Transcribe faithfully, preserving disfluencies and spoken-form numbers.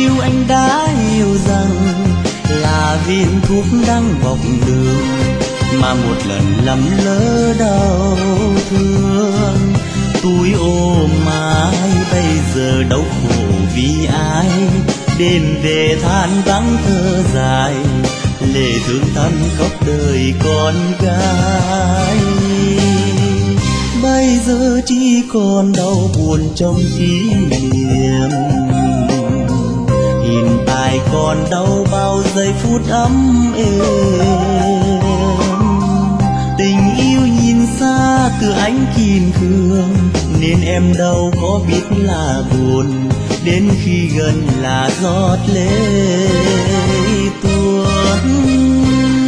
yêu anh đã hiểu rằng là viên thuốc đang bọc đường, mà một lần lầm lỡ đau thương. Tôi ôm mãi bây giờ đau khổ vì ai, đêm về than vắng thơ dài, lệ thương thân khóc đời con gái. Bây giờ chỉ còn đau buồn trong kỷ niệm, hiện tại còn đau bao giây phút ấm êm. Tình yêu nhìn xa từ ánh kim cương, nên em đâu có biết là buồn, đến khi gần là giọt lệ tuôn.